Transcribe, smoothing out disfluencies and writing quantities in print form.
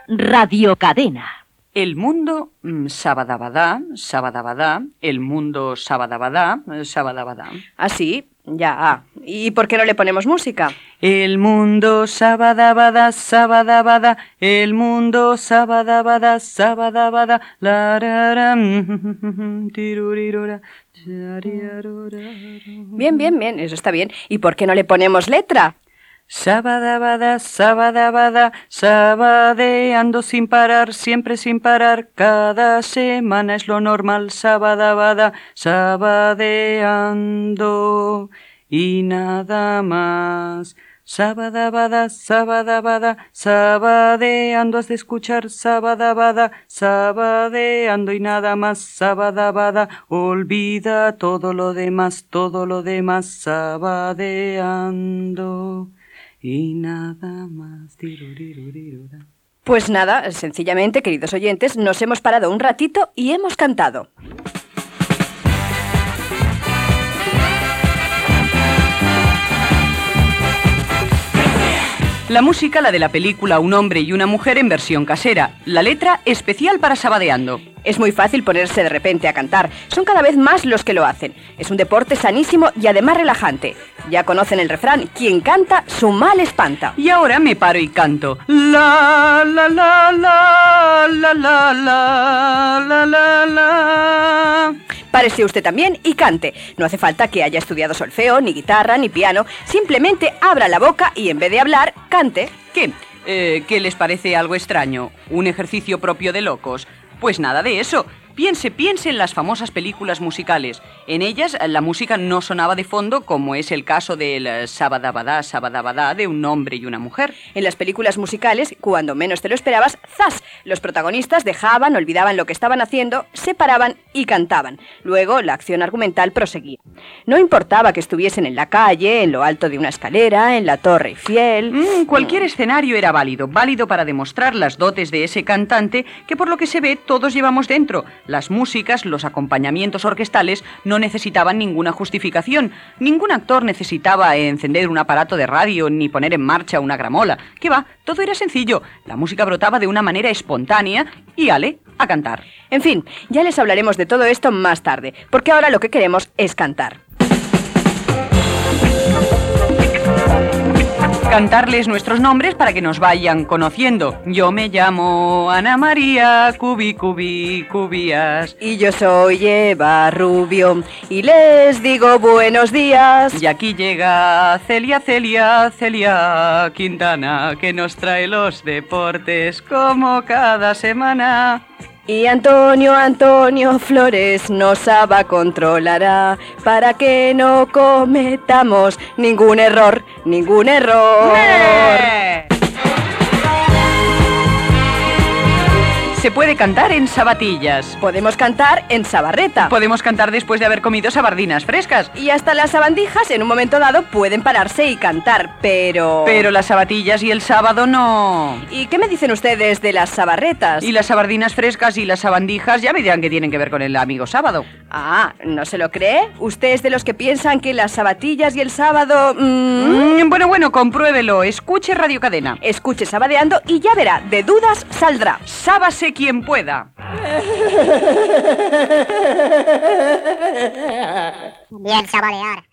radiocadena. El mundo sabadabadá, sabadabadá, el mundo sabadabadá, sabadabadá. ¿Ah, sí? Ya. ¿Y por qué no le ponemos música? El mundo sabadabadá, sabadabadá, el mundo sabadabadá, sabadabadá, lararam, tirurirura, chariarura. Bien, eso está bien. ¿Y por qué no le ponemos letra? Sabadabada, sabadabada, sabadeando sin parar, siempre sin parar, cada semana es lo normal, sabadabada, sabadeando y nada más. Sabadabada, sabadabada, sabadeando has de escuchar, sabadabada, sabadeando y nada más, sabadabada, olvida todo lo demás, sabadeando. Y nada más. Pues nada, sencillamente, queridos oyentes, nos hemos parado un ratito y hemos cantado. La música, la de la película Un hombre y una mujer en versión casera. La letra, especial para Sabadeando. Es muy fácil ponerse de repente a cantar. Son cada vez más los que lo hacen. Es un deporte sanísimo y además relajante. Ya conocen el refrán, quien canta, su mal espanta. Y ahora me paro y canto. La, la, la, la, la, la, la, la, la, la. Párese usted también y cante. No hace falta que haya estudiado solfeo, ni guitarra, ni piano. Simplemente abra la boca y en vez de hablar, cante. ¿Qué? ¿Qué les parece algo extraño? ¿Un ejercicio propio de locos? Pues nada de eso. Piense en las famosas películas musicales. En ellas la música no sonaba de fondo, como es el caso del sabadabadá, sabadabadá de un hombre y una mujer. En las películas musicales, cuando menos te lo esperabas, ¡zas! Los protagonistas dejaban, olvidaban lo que estaban haciendo, se paraban y cantaban. Luego la acción argumental proseguía. No importaba que estuviesen en la calle, en lo alto de una escalera, en la Torre Eiffel. Cualquier escenario era válido para demostrar las dotes de ese cantante que por lo que se ve todos llevamos dentro. Las músicas, los acompañamientos orquestales no necesitaban ninguna justificación. Ningún actor necesitaba encender un aparato de radio ni poner en marcha una gramola. ¿Qué va? Todo era sencillo. La música brotaba de una manera espontánea y ale, a cantar. En fin, ya les hablaremos de todo esto más tarde, porque ahora lo que queremos es cantar. Cantarles nuestros nombres para que nos vayan conociendo. Yo me llamo Ana María Cubías. Y yo soy Eva Rubio y les digo buenos días. Y aquí llega Celia Quintana, que nos trae los deportes como cada semana. Y Antonio Flores nos controlará para que no cometamos ningún error. Se puede cantar en sabatillas. Podemos cantar en sabarreta. Podemos cantar después de haber comido sabardinas frescas. Y hasta las sabandijas en un momento dado pueden pararse y cantar, pero... Pero las sabatillas y el sábado no. ¿Y qué me dicen ustedes de las sabarretas? Y las sabardinas frescas y las sabandijas ya me dirán que tienen que ver con el amigo sábado. Ah, ¿no se lo cree? ¿Usted es de los que piensan que las sabatillas y el sábado... Bueno, compruébelo. Escuche Radiocadena. Escuche Sabadeando y ya verá, de dudas saldrá. Sábase quien pueda. Bien, sabadear.